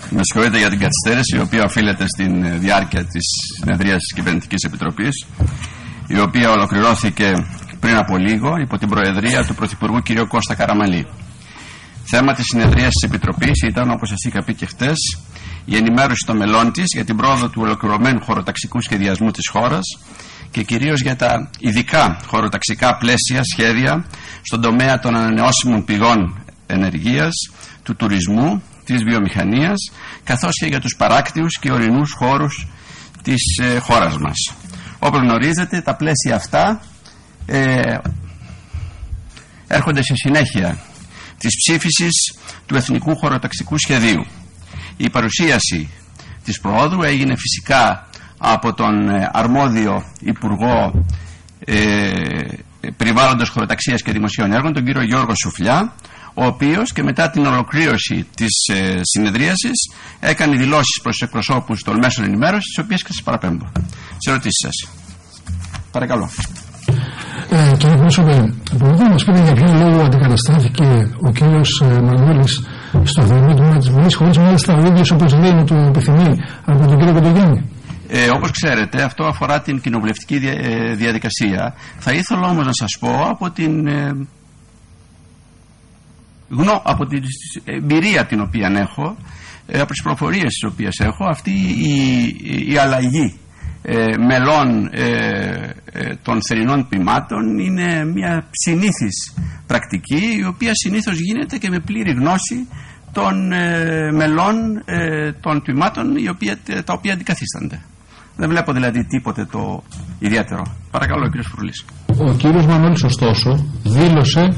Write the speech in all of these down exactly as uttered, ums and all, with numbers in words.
Με συγχωρείτε για την καθυστέρηση, η οποία οφείλεται στην διάρκεια της συνεδρίας της Κυβερνητικής Επιτροπής, η οποία ολοκληρώθηκε πριν από λίγο υπό την Προεδρία του Πρωθυπουργού κ. Κώστα Καραμανλή. Θέμα της συνεδρίας της Επιτροπής ήταν, όπως σας είχα πει και χτες, η ενημέρωση των μελών της για την πρόοδο του ολοκληρωμένου χωροταξικού σχεδιασμού της χώρας και κυρίως για τα ειδικά χωροταξικά πλαίσια σχέδια στον τομέα των ανανεώσιμων πηγών ενεργείας, του τουρισμού, της βιομηχανίας, καθώς και για τους παράκτιους και ορεινούς χώρους της ε, χώρας μας. Όπως γνωρίζετε, τα πλαίσια αυτά ε, έρχονται σε συνέχεια της ψήφισης του Εθνικού Χωροταξικού Σχεδίου. Η παρουσίαση της προόδου έγινε φυσικά από τον αρμόδιο Υπουργό ε, Περιβάλλοντος, Χωροταξίας και Δημοσίων Έργων, τον κύριο Γιώργο Σουφλιά, ο οποίος και μετά την ολοκλήρωση της ε, συνεδρίασης έκανε δηλώσεις προς τους εκπροσώπους των μέσων ενημέρωσης, τις οποίες και σας παραπέμπω. Σε ερωτήσεις σας. Παρακαλώ. Ε, κύριε Πρόσωπε, μπορείτε να μας πείτε για ποιο λόγο αντικαταστάθηκε ο κύριος ε, Μανώλης στο Δήμο της Βουλής, χωρίς μάλιστα ο ίδιος όπως λέει να το επιθυμεί, από τον κύριο Κοντογιάννη? Ε, όπως ξέρετε, αυτό αφορά την κοινοβουλευτική δια, ε, διαδικασία. Θα ήθελα όμως να σας πω από την, ε, γνω, από την εμπειρία την οποία έχω, ε, από τις προφορίες τις οποίες έχω, αυτή η, η, η αλλαγή ε, μελών ε, ε, των θερινών τμήματων είναι μια συνήθις πρακτική, η οποία συνήθως γίνεται και με πλήρη γνώση των ε, μελών ε, των τμήματων οι οποία, τα οποία αντικαθίστανται. Δεν βλέπω δηλαδή τίποτε το ιδιαίτερο. Παρακαλώ, κύριος Φουρλής. Ο κύριος Μανώλης, ωστόσο, δήλωσε,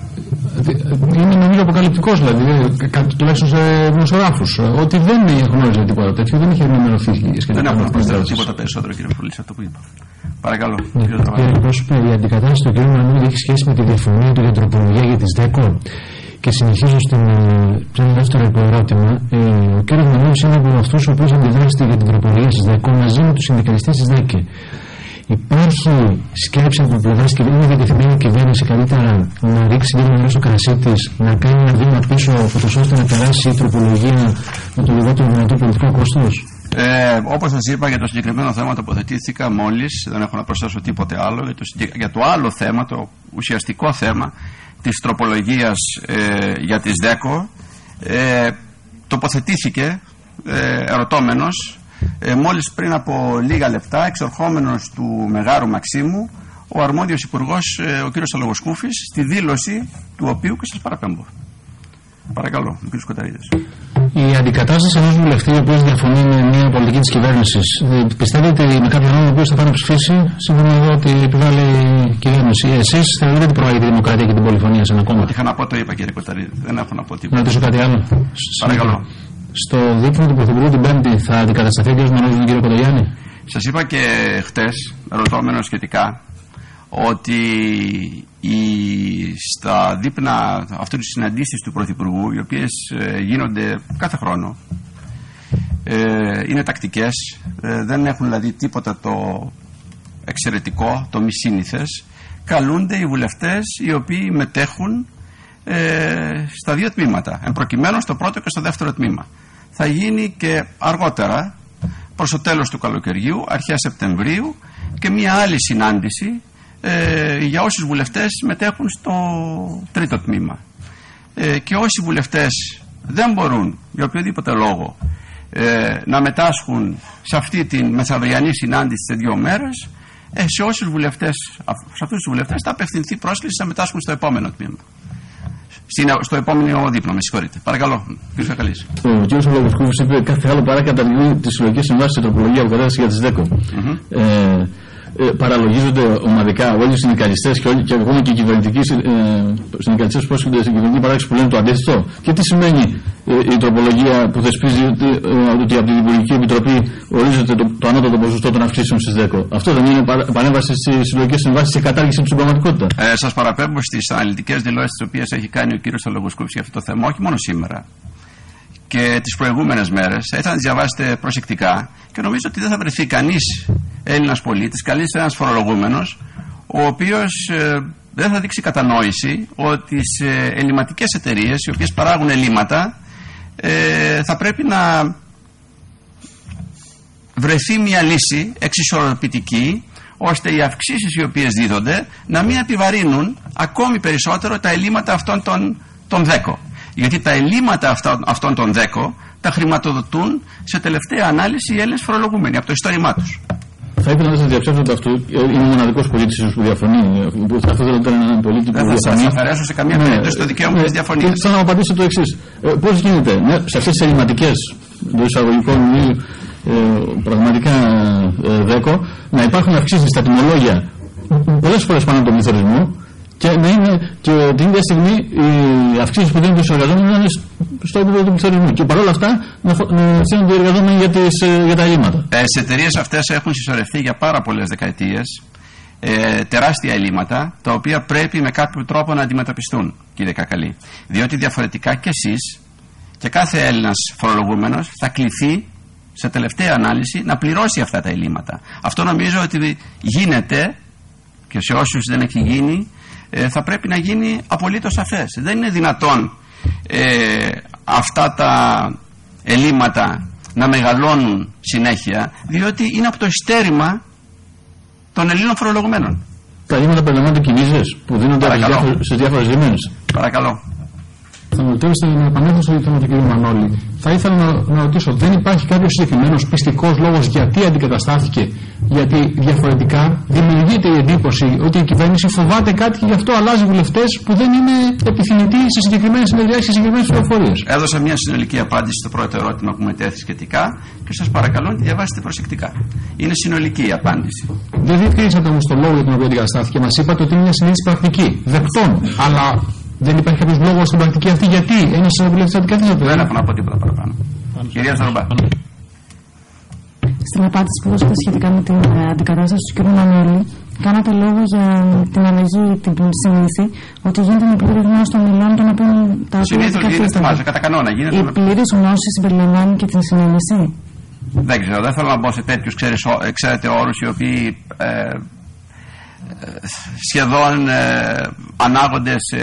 είναι νομίζω αποκαλυπτικός δηλαδή, τουλάχιστον σε δημοσιογράφους, ότι δεν γνώριζε τίποτα τέτοιο, δεν είχε ενημερωθεί σχετικά. Δεν έχω να προσθέσω τίποτα περισσότερο, κύριε Φουρλής, αυτό που είπα. Παρακαλώ. Ναι, κύριε Πρόσωπε, η αντικατάσταση του κύριου Μανώλη έχει σχέση με τη διαφωνία του για την τροπολογία για τις ΔΕΚΟ. Και συνεχίζω στην πλέον δεύτερο ερώτημα. Ε, ο κ. Μανώλης είναι από αυτούς ο οποίος αντιδράστηκε για την τροπολογία της ΔΕΚΟ μαζί με τους συνδικαλιστές της ΔΕΚΕ. Υπάρχει σκέψη από πλευράς και είναι διατεθειμένη η κυβέρνηση καλύτερα να ρίξει λίγο νερό στο κρασί της, να κάνει ένα βήμα πίσω, ώστε να περάσει η τροπολογία με το λιγότερο δυνατό πολιτικό κόστος? Ε, όπως σας είπα, για το συγκεκριμένο θέμα τοποθετήθηκα μόλις, δεν έχω να προσθέσω τίποτε άλλο. Για το, για το άλλο θέμα, το ουσιαστικό θέμα της τροπολογίας ε, για τις ΔΕΚΟ, ε, τοποθετήθηκε ε, ερωτώμενος ε, μόλις πριν από λίγα λεπτά, εξορχόμενος του Μεγάρου Μαξίμου, ο αρμόδιος υπουργός, ε, ο κ. Αλογοσκούφης, στη δήλωση του οποίου και σας παραπέμπω. Παρακαλώ, ο κ. Κοταρίδης. Η αντικατάσταση ενός βουλευτή, ο οποίος διαφωνεί με μια πολιτική της κυβέρνησης, πιστεύετε με κάποιον άλλον ο οποίος θα πάει να ψηφίσει, σύμφωνα με ότι επιβάλλει η κυβέρνηση? Εσείς θεωρείτε ότι προάγει τη δημοκρατία και την πολυφωνία σε ένα κόμμα? Ό,τι είχα να πω το είπα, κύριε Κοταρίδη. Δεν έχω να πω τίποτα. Να ρωτήσω κάτι άλλο. Παρακαλώ. Στο δείπνο του Πρωθυπουργού την Πέμπτη θα αντικατασταθεί ο κ. Μανώλης με τον κύριο Κοντογιάννη? Σας είπα και χτες, ρωτώμενο σχετικά, ότι η, στα δείπνα αυτού της συναντήσεις του Πρωθυπουργού, οι οποίες ε, γίνονται κάθε χρόνο, ε, είναι τακτικές, ε, δεν έχουν δηλαδή τίποτα το εξαιρετικό, το μη σύνηθες. Καλούνται οι βουλευτές οι οποίοι μετέχουν ε, στα δύο τμήματα, εν προκειμένου στο πρώτο και στο δεύτερο τμήμα. Θα γίνει και αργότερα, προς το τέλος του καλοκαιριού, αρχές Σεπτεμβρίου, και μια άλλη συνάντηση Ε, για όσους βουλευτές μετέχουν στο τρίτο τμήμα. Ε, και όσοι βουλευτές δεν μπορούν για οποιοδήποτε λόγο ε, να μετάσχουν σε αυτή την μεθαυριανή συνάντηση σε δύο μέρες, ε, σε όσους βουλευτές, σε αυτούς τους βουλευτές θα απευθυνθεί πρόσκληση να μετάσχουν στο επόμενο τμήμα. Στο επόμενο δείπνο, με συγχωρείτε. Παρακαλώ, κύριε Σακαλής. Ο κ. Αλογοσκούφης είπε κάθε άλλο παρά καταργεί τις συλλογικές συμβάσεις σε τροπολογία που κατάσταση για τις ΔΕΚΟ. Mm-hmm. Ε, Ε, παραλογίζονται ομαδικά όλοι οι συνδικαλιστές και, όλοι, και ακόμα και οι κυβερνητικοί ε, συνδικαλιστές που πρόσχονται στην κυβερνητική πράξη που λένε το αντίθετο? Και τι σημαίνει ε, η τροπολογία που θεσπίζει ότι, ε, ότι από την Υπουργική Επιτροπή ορίζεται το, το ανώτατο ποσοστό των αυξήσεων στις ΔΕΚΟ? Αυτό δεν είναι παρέμβαση στις συλλογικές συμβάσεις και κατάργηση του στην πραγματικότητα? Ε, σας παραπέμπω στις αναλυτικές δηλώσεις τις οποίες έχει κάνει ο κ. Αλογοσκούφης για αυτό το θέμα, όχι μόνο σήμερα και τις προηγούμενες μέρες. Θα ήθελα να τις διαβάσετε προσεκτικά και νομίζω ότι δεν θα βρεθεί κανείς Έλληνας πολίτης, καλύτερα ένας φορολογούμενος, ο οποίος ε, δεν θα δείξει κατανόηση ότι σε ελληματικές εταιρείες, οι οποίες παράγουν ελλείμματα, ε, θα πρέπει να βρεθεί μια λύση εξισορροπητική, ώστε οι αυξήσεις οι οποίες δίδονται να μην επιβαρύνουν ακόμη περισσότερο τα ελλείμματα αυτών των, των ΔΕΚΟ. Γιατί τα ελλείμματα αυτών, αυτών των ΔΕΚΟ τα χρηματοδοτούν σε τελευταία ανάλυση οι Έλληνες φορολογούμενοι από το ειστόρημά τους. Θα ήθελα να σας διαψεύσω το αυτού. Είναι ο μοναδικός πολίτης που διαφωνεί. Αυτό δεν ήταν έναν πολίτη που δεν διαφωνεί. Δεν θα σας αφαιρέσω σε καμία ναι, περίπτωση το δικαίωμα ναι, της διαφωνίας. Θέλω να μου απαντήσετε το εξής. Ε, πώς γίνεται ναι, σε αυτές τις ελληματικές των εισαγωγικών ή ε, πραγματικά ε, ΔΕΚΟ να υπάρχουν αυξήσεις στα τιμολόγια πολλές φορές πάνω από τον πληθωρισμό και να είναι και την ίδια στιγμή οι αυξήσεις που δίνονται στους εργαζόμενους να είναι στο επίπεδο του πληθωρισμού. Και παρόλα αυτά να στέλνονται οι εργαζόμενοι για, τις, για τα ελλείμματα. Ε, σε εταιρείες αυτές έχουν συσσωρευτεί για πάρα πολλές δεκαετίες ε, τεράστια ελλείμματα, τα οποία πρέπει με κάποιο τρόπο να αντιμετωπιστούν, κύριε Κακαλή. Διότι διαφορετικά και εσείς και κάθε Έλληνας φορολογούμενος θα κληθεί σε τελευταία ανάλυση να πληρώσει αυτά τα ελλείμματα. Αυτό νομίζω ότι γίνεται και σε όσους δεν έχει γίνει. Ε, θα πρέπει να γίνει απολύτως σαφές. Δεν είναι δυνατόν ε, αυτά τα ελλείμματα να μεγαλώνουν συνέχεια, διότι είναι από το ειστέρημα των Ελλήνων φορολογουμένων. Τα ελλείμματα περιλαμβάνονται κινήσεις που δίνονται σε διάφορες ζημίες. Παρακαλώ. Θα μου επιτρέψετε να επανέλθω στο θέμα του κ. Μανώλη. Θα ήθελα να, να ρωτήσω, δεν υπάρχει κάποιος συγκεκριμένος πιστικός λόγος γιατί αντικαταστάθηκε? Γιατί διαφορετικά δημιουργείται η εντύπωση ότι η κυβέρνηση φοβάται κάτι και γι' αυτό αλλάζει βουλευτές που δεν είναι επιθυμητοί σε συγκεκριμένες συνεδριάσεις και συγκεκριμένες πληροφορίες. Έδωσα μια συνολική απάντηση στο πρώτο ερώτημα που με τέθη σχετικά και σας παρακαλώ να τη διαβάσετε προσεκτικά. Είναι συνολική η απάντηση. Δεν διευκρινίσατε όμως τον λόγο για τον οποίο αντικαταστάθηκε. Μας είπατε ότι είναι μια συνήθιση πρακτική. Δεκτών. Αλλά δεν υπάρχει κάποιος λόγος στην πρακτική αυτή γιατί ένας βουλευτής αντικαθίσταται? Δεν έχω να πω τίποτα παραπάνω. Κυρία Ζαρομπά. Στην απάντηση που δώσατε σχετικά με την αντικατάσταση του κ. Μανώλη, κάνατε λόγο για την αλλαγή, την συνήθη, ότι γίνεται με πλήρη γνώση των μελών των οποίων τα οποία συνήθως γίνεται μάζα, κατά κανόνα. Γίνεται η με... πλήρης γνώση συμπεριλαμβάνει και την συνένεση? Δεν ξέρω, δεν θέλω να μπω σε τέτοιους ξέρετε όρους οι οποίοι ε, σχεδόν ε, ανάγονται σε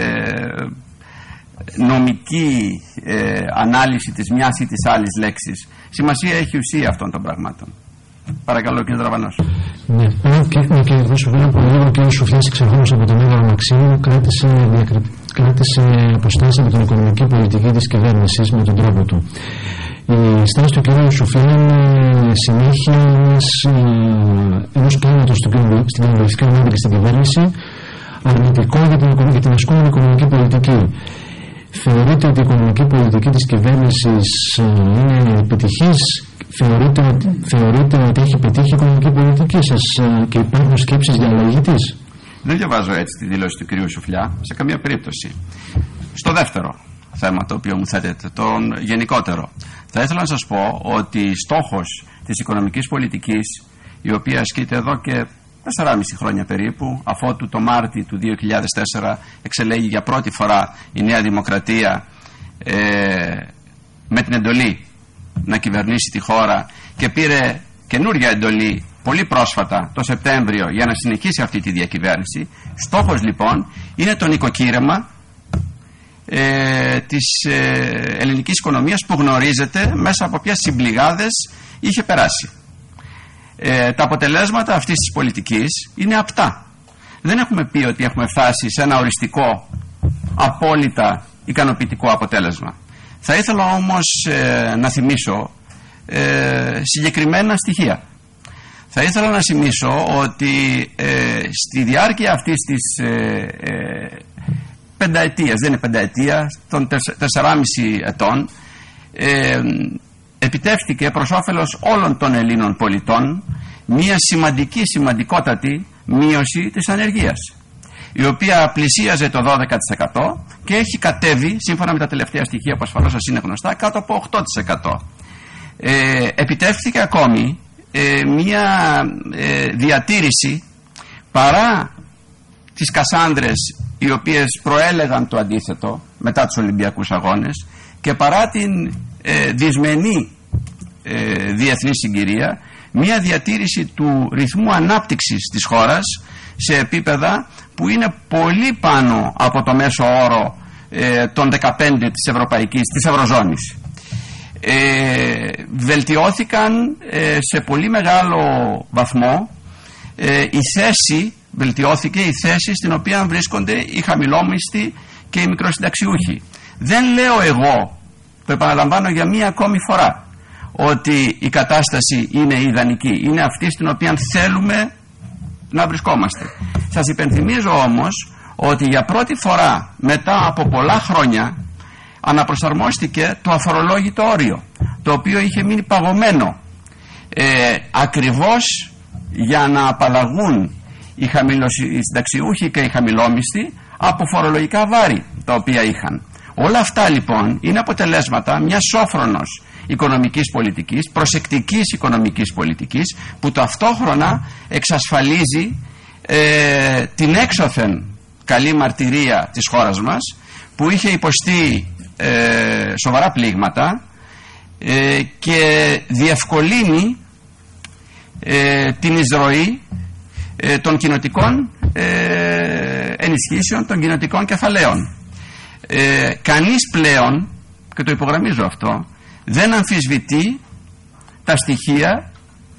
νομική ε, ανάλυση της μιας ή της άλλης λέξης. Σημασία έχει ουσία αυτών των πραγμάτων. Παρακαλώ, κύριε Δραβανός. Ναι, και κύριε Δροσουβέλα, που λίγο ο κύριος Σουφιάς εξερχόμενος από τον Μέγαρο Μαξίμου κράτησε, κράτησε αποστάσεις από την οικονομική πολιτική της κυβέρνησης με τον τρόπο του. Η στάση του κ. Σουφιάν είναι συνέχεια ενός κλίματος στην κοινοβουλευτική ομάδα και στην κυβέρνηση αρνητικό για την, για την ασκούμενη οικονομική πολιτική. Θεωρείτε ότι η οικονομική πολιτική της κυβέρνησης είναι επιτυχής? Θεωρείτε, θεωρείτε ότι έχει πετύχει η οικονομική πολιτική σας και υπάρχουν σκέψεις για αλλαγή της? Δεν διαβάζω έτσι τη δήλωση του κ. Σουφλιά σε καμία περίπτωση. Στο δεύτερο θέμα το οποίο μου θέτετε, τον γενικότερο, θα ήθελα να σας πω ότι στόχος της οικονομικής πολιτικής, η οποία ασκείται εδώ και τεσσεράμισι χρόνια περίπου, αφότου το Μάρτι του δύο χιλιάδες τέσσερα εξελέγει για πρώτη φορά η Νέα Δημοκρατία ε, με την εντολή να κυβερνήσει τη χώρα και πήρε καινούργια εντολή πολύ πρόσφατα το Σεπτέμβριο για να συνεχίσει αυτή τη διακυβέρνηση. Στόχος λοιπόν είναι το νοικοκύρεμα ε, της ε, ελληνικής οικονομίας που γνωρίζετε μέσα από ποιες συμπληγάδες είχε περάσει. Ε, τα αποτελέσματα αυτής της πολιτικής είναι απτά. Δεν έχουμε πει ότι έχουμε φτάσει σε ένα οριστικό απόλυτα ικανοποιητικό αποτέλεσμα. Θα ήθελα όμως ε, να θυμίσω ε, συγκεκριμένα στοιχεία. Θα ήθελα να θυμίσω ότι ε, στη διάρκεια αυτής της ε, ε, πενταετίας, δεν είναι πενταετία, των τεσσεράμισι ετών, ε, επιτεύχθηκε προς όφελος όλων των Ελλήνων πολιτών μια σημαντική, σημαντικότατη μείωση της ανεργίας, η οποία πλησίαζε το δώδεκα τοις εκατό και έχει κατέβει, σύμφωνα με τα τελευταία στοιχεία που ασφαλώς σας είναι γνωστά, κάτω από οκτώ τοις εκατό. Ε, επιτεύχθηκε ακόμη ε, μια ε, διατήρηση, παρά τις Κασάνδρες οι οποίες προέλεγαν το αντίθετο μετά τους Ολυμπιακούς Αγώνες και παρά την ε, δυσμενή ε, διεθνή συγκυρία, μια διατήρηση του ρυθμού ανάπτυξης της χώρας σε επίπεδα που είναι πολύ πάνω από το μέσο όρο ε, των δεκαπέντε της Ευρωπαϊκής, της Ευρωζώνης. ε, βελτιώθηκαν ε, σε πολύ μεγάλο βαθμό ε, η θέση, βελτιώθηκε η θέση στην οποία βρίσκονται οι χαμηλόμισθοι και οι μικροσυνταξιούχοι. Δεν λέω εγώ, το επαναλαμβάνω για μία ακόμη φορά, ότι η κατάσταση είναι ιδανική, είναι αυτή στην οποία θέλουμε να βρισκόμαστε. Σας υπενθυμίζω όμως ότι για πρώτη φορά μετά από πολλά χρόνια αναπροσαρμόστηκε το αφορολόγητο όριο, το οποίο είχε μείνει παγωμένο ε, ακριβώς για να απαλλαγούν οι χαμηλοσυνταξιούχοι και οι χαμηλόμισθοι από φορολογικά βάρη τα οποία είχαν. Όλα αυτά λοιπόν είναι αποτελέσματα μιας σόφρονος οικονομικής πολιτικής, προσεκτικής οικονομικής πολιτικής, που ταυτόχρονα εξασφαλίζει ε, την έξωθεν καλή μαρτυρία της χώρας μας, που είχε υποστεί ε, σοβαρά πλήγματα ε, και διευκολύνει ε, την εισρωή ε, των κοινοτικών ε, ενισχύσεων, των κοινοτικών κεφαλαίων. Ε, κανείς πλέον, και το υπογραμμίζω αυτό, δεν αμφισβητεί τα στοιχεία,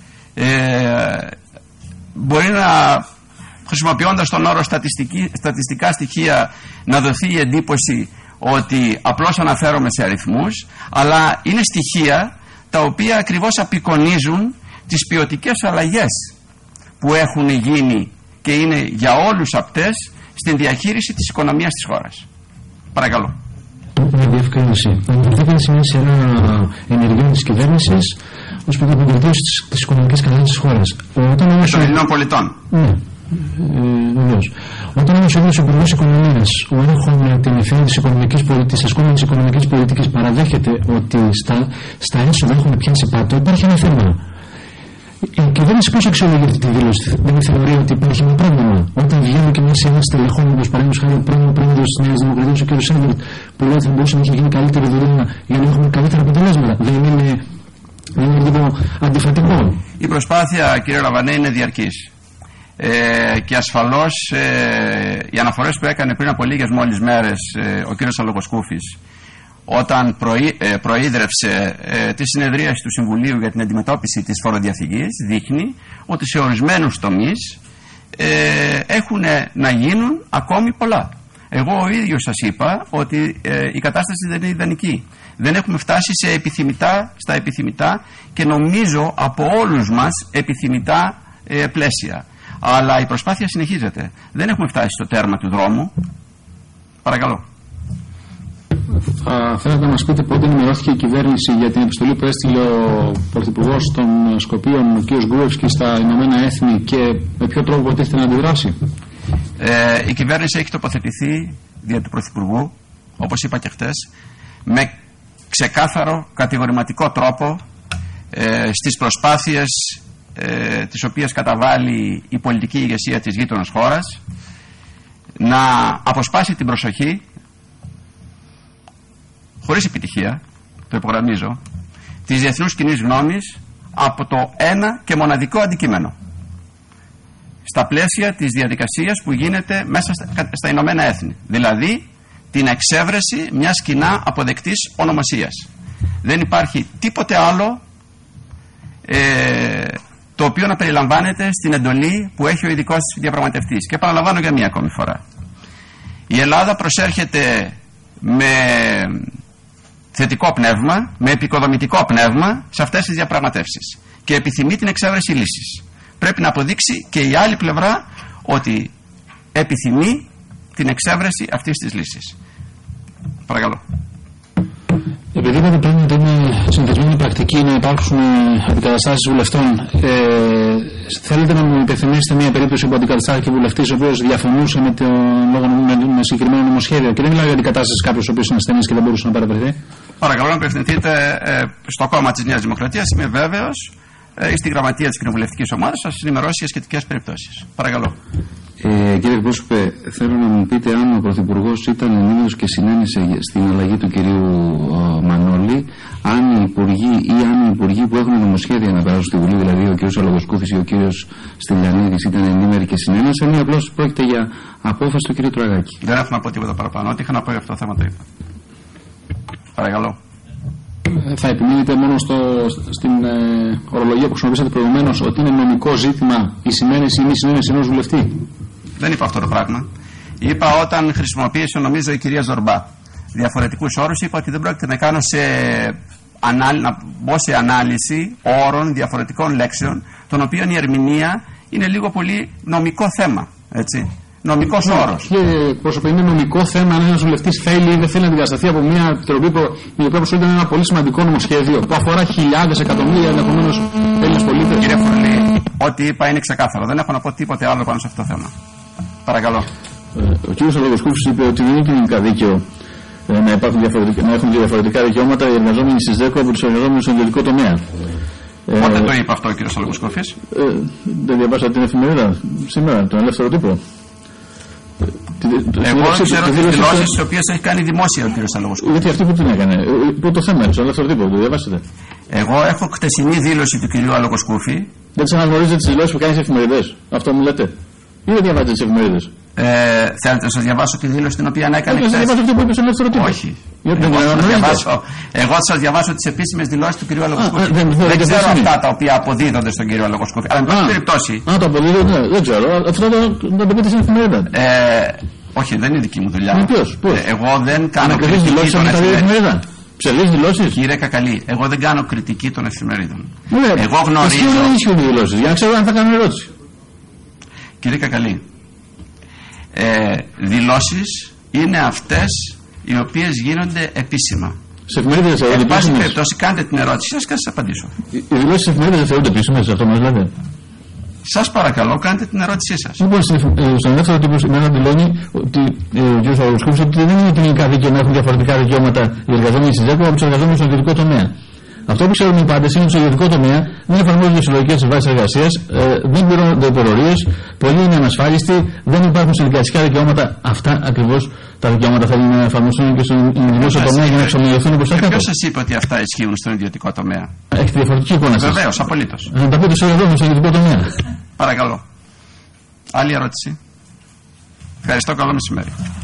ε, μπορεί να, χρησιμοποιώντας τον όρο στατιστικά στοιχεία, να δοθεί η εντύπωση ότι απλώς αναφέρομαι σε αριθμούς, αλλά είναι στοιχεία τα οποία ακριβώς απεικονίζουν τις ποιοτικές αλλαγές που έχουν γίνει και είναι για όλους απτές στην διαχείριση της οικονομίας της χώρας. Παρακαλώ. Μια διευκρίνηση. Αναφερθήκατε σε μια σειρά ενεργειών της κυβέρνησης ως προς την βελτίωση της οικονομικής κατάστασης της χώρας. Όταν όμως... των Ελληνών πολιτών. Ναι, βεβαίως. Όταν όμως ο ίδιος ο Υπουργός Οικονομίας, ο έρχομαι την ευθύνη της οικονομικής πολιτικής, της ασκούμενης οικονομικής πολιτικής, παραδέχεται ότι στα, στα έσοδα έχουν πιάσει πάτο, υπάρχει ένα θέμα. Η κυβέρνηση πώς αξιολογεί αυτή τη δήλωση? Δεν θεωρεί ότι υπάρχει ένα πρόβλημα? Όταν βγαίνει και μια σειρά στελεχών, όπως παραδείγματος χάρη πρώην πρόεδρος της Νέας Δημοκρατίας, ο κ. Σέβερτ, που λέει ότι θα μπορούσε να έχει γίνει καλύτερη δουλειά για να έχουμε καλύτερα αποτελέσματα, δεν είναι, δεν είναι λίγο αντιφατικό? Η προσπάθεια, κύριε Ραβανέ, είναι διαρκής. Ε, και ασφαλώς ε, οι αναφορές που έκανε πριν από λίγες μόλις μέρες ε, ο κ. Αλογοσκούφης, όταν προεί, ε, προείδρευσε ε, τη συνεδρίαση του Συμβουλίου για την αντιμετώπιση της φοροδιαφυγής, δείχνει ότι σε ορισμένους τομείς ε, έχουν να γίνουν ακόμη πολλά. Εγώ ο ίδιος σας είπα ότι ε, η κατάσταση δεν είναι ιδανική. Δεν έχουμε φτάσει σε επιθυμητά, στα επιθυμητά και νομίζω από όλους μας επιθυμητά ε, πλαίσια. Αλλά η προσπάθεια συνεχίζεται. Δεν έχουμε φτάσει στο τέρμα του δρόμου. Παρακαλώ. Θα θέλατε να μας πείτε πότε ενημερώθηκε η κυβέρνηση για την επιστολή που έστειλε ο Πρωθυπουργός των Σκοπίων, ο κ. Γκρούευσκι, στα Ηνωμένα Έθνη, και με ποιο τρόπο προτίθεται να αντιδράσει? Ε, η κυβέρνηση έχει τοποθετηθεί δια του Πρωθυπουργού, όπως είπα και χτες, με ξεκάθαρο, κατηγορηματικό τρόπο ε, στις προσπάθειες ε, τις οποίες καταβάλει η πολιτική ηγεσία της γείτονας χώρας να αποσπάσει την προσοχή, χωρίς επιτυχία, το υπογραμμίζω, της διεθνούς κοινής γνώμης από το ένα και μοναδικό αντικείμενο, στα πλαίσια της διαδικασίας που γίνεται μέσα στα, στα Ηνωμένα Έθνη, δηλαδή την εξέβρεση μιας κοινά αποδεκτής ονομασίας. Δεν υπάρχει τίποτε άλλο ε, το οποίο να περιλαμβάνεται στην εντολή που έχει ο ειδικός της διαπραγματευτής. Και παραλαμβάνω για μία ακόμη φορά. Η Ελλάδα προσέρχεται με θετικό πνεύμα, με επικοδομητικό πνεύμα σε αυτές τις διαπραγματεύσεις και επιθυμεί την εξέβρεση λύσης. Πρέπει να αποδείξει και η άλλη πλευρά ότι επιθυμεί την εξέβρεση αυτής της λύσης. Παρακαλώ. Επειδή είπατε πριν ότι είναι συνηθισμένη πρακτική να υπάρξουν αντικαταστάσεις βουλευτών, ε, θέλετε να μου υπενθυμίσετε μια περίπτωση που αντικαταστάθηκε βουλευτής ο οποίος διαφωνούσε με, το, με, με συγκεκριμένο νομοσχέδιο? Και δεν μιλάω για αντικατάσταση κάποιος ο οποίος είναι ασθενής και δεν μπορούσε να παραπληθεί. Παρακαλώ να απευθυνθείτε ε, στο κόμμα της Νέας Δημοκρατίας. Είμαι βέβαιος ε, ή στη γραμματεία της κοινοβουλευτικής ομάδας σας ενημερώσει για σχετικές περιπτώσεις. Παρακαλώ. Ε, κύριε Εκπρόσωπε, θέλω να μου πείτε αν ο Πρωθυπουργός ήταν ενήμερος και συνένεσε στην αλλαγή του κυρίου ο, Μανώλη, αν οι υπουργοί ή αν οι υπουργοί που έχουν νομοσχέδια να περάσουν στη Βουλή, δηλαδή ο κύριος Αλογοσκούφης ή ο κύριος Στυλιανίδης, ήταν ενήμεροι και συνένεσαν, ή απλώς πρόκειται για απόφαση του κύριου Τραγάκη? Δεν έχω να πω τίποτα παραπάνω. Ό,τι είχα να πω για αυτό το θέμα το είπα. Παρακαλώ. θα επιμείνετε μόνο στο, στην ε, ορολογία που χρησιμοποιήσατε προηγουμένως, ότι είναι νομικό ζήτημα η συνένεση ή μη συνένεση ενός βουλευτή? Δεν είπα αυτό το πράγμα. Είπα όταν χρησιμοποίησε, νομίζω, η κυρία Ζορμπά διαφορετικούς όρους, είπα ότι δεν πρόκειται να κάνω σε ανάλυση, να μπω σε ανάλυση όρων διαφορετικών λέξεων, των οποίων η ερμηνεία είναι λίγο πολύ νομικό θέμα. Έτσι. Νομικός ναι, όρος. Κύριε πρόσωπε, είναι νομικό θέμα αν ένας βουλευτής θέλει ή δεν θέλει να αντικατασταθεί από μια επιτροπή που, η οποία προσφέρει ένα πολύ σημαντικό νομοσχέδιο που αφορά χιλιάδες, εκατομμύρια ενδεχομένως Έλληνες πολίτες. Κύριε Φουρλή, ό,τι είπα είναι ξεκάθαρο. Δεν έχω να πω τίποτε άλλο πάνω σε αυτό το θέμα. Παρακαλώ. Ε, ο κύριος Αλογοσκούφης είπε ότι δεν είναι κοινωνικά δίκαιο ε, να, υπάρχουν να έχουν διαφορετικά δικαιώματα οι εργαζόμενοι στις ΔΕΚΟ από τους εργαζόμενους στον ιδιωτικό τομέα. Πότε ε, το είπε αυτό ο κύριος Αλογοσκούφης? Ε, δεν διαβάσατε την εφημερίδα σήμερα, τον Ελεύθερο Τύπο? Εγώ ξέρω τις δηλώσεις τις οποίες έχει κάνει δημόσια ο κύριος Αλογοσκούφης. Γιατί αυτή που την έκανε, που το θέμα είναι, στον Ελεύθερο Τύπο, το διαβάσατε? Εγώ έχω χτεσινή δήλωση του κυρίου Αλογοσκούφη. Δεν τις αναγνωρίζετε τις δηλώσεις που κάνει στις εφημερίδες? Αυτό μου λέτε? Ή δεν διαβάζετε τις εφημερίδες? Ε, θέλετε να σας διαβάσω τη δήλωση την οποία έκανε? Δεν σας διαβάσω αυτή που είπε στον Ελεύθερο Τύπο. Όχι. Εγώ θα, διαβάσω, εγώ θα σας διαβάσω τις επίσημες δηλώσεις του κυρίου Αλογοσκούφη. Δεν, δεν, δεν ξέρω αυτά τα οποία αποδίδονται στον κύριο Αλογοσκούφη. Αλλά εν πάση περιπτώσει. Α, το αποδίδονται, δεν ξέρω. Αυτό θα το πείτε στην εφημερίδα. Όχι, δεν είναι δική μου δουλειά. Ποιος, πώς? Εγώ δεν κάνω κριτική δηλώσεις των εφημερίδων. Ψευδείς δηλώσεις? Κύριε Κακαλή, εγώ δεν κάνω κριτική των εφημερίδων. Ναι, εγώ γνωρίζω. Εσύ δεν ισχύουν οι δηλώσεις, για να ξέρω αν θα κάνω ερώτηση. Κύριε Κακαλή, ε, δηλώσεις είναι αυτές οι οποίες γίνονται επίσημα. Σε εφημερίδες δεν θεωρούνται επίσημες? Εν πάση περιπτώσει, κάντε την ερώτηση σας και θα σας απαντήσω. Οι δηλώσεις σε εφημερίδες δεν θεωρούνται επίσημες, αυτό μας λέτε? Σας παρακαλώ, κάντε την ερώτησή σας. Λοιπόν, στον Ελεύθερο Τύπο σήμερα δηλώνει ότι ο κ. Αλογοσκούφης ότι δεν είναι κοινωνικά δίκαιο να έχουν διαφορετικά δικαιώματα οι εργαζόμενοι στη ΔΕΚΟ από τους εργαζόμενους στον ιδιωτικό τομέα. Αυτό που ξέρουμε οι πάντες είναι ότι στο ιδιωτικό τομέα δεν εφαρμόζονται συλλογικές συμβάσεις εργασίας, ε, δεν πληρώνονται υπερορίες, πολλοί είναι ανασφάλιστοι, δεν υπάρχουν συνδικαλιστικά δικαιώματα. Αυτά ακριβώς τα δικαιώματα θέλουν να εφαρμοστούν και στον δημόσιο τομέα για να εξομοιωθούν προς τα κάτω. Ποιος σας είπε ότι αυτά ισχύουν στον ιδιωτικό τομέα? Έχετε διαφορετική εικόνα σας? Βεβαίως, απολύτως. Να τα πείτε στους εργαζόμενους στον ιδιωτικό τομέα. Παρακαλώ. Άλλη ερώτηση? Ευχαριστώ, καλό μεσημέρι.